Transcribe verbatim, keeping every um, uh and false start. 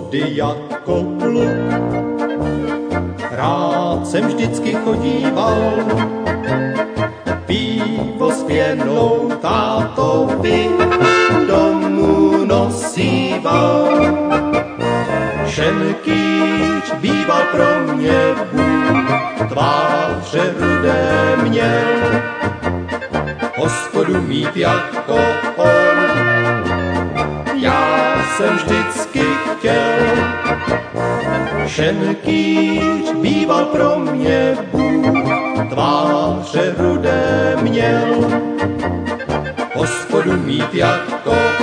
hospody jako kluk. Rád jsem vždycky chodíval, pivo s pěnou tátovi domů nosíval. Šenkýř býval pro mě Bůh, tváře rudé měl, hospodu mít jako on, já jsem vždycky chtěl. Šenkýř býval pro mě Bůh, tváře rudé měl, hospodu mít jako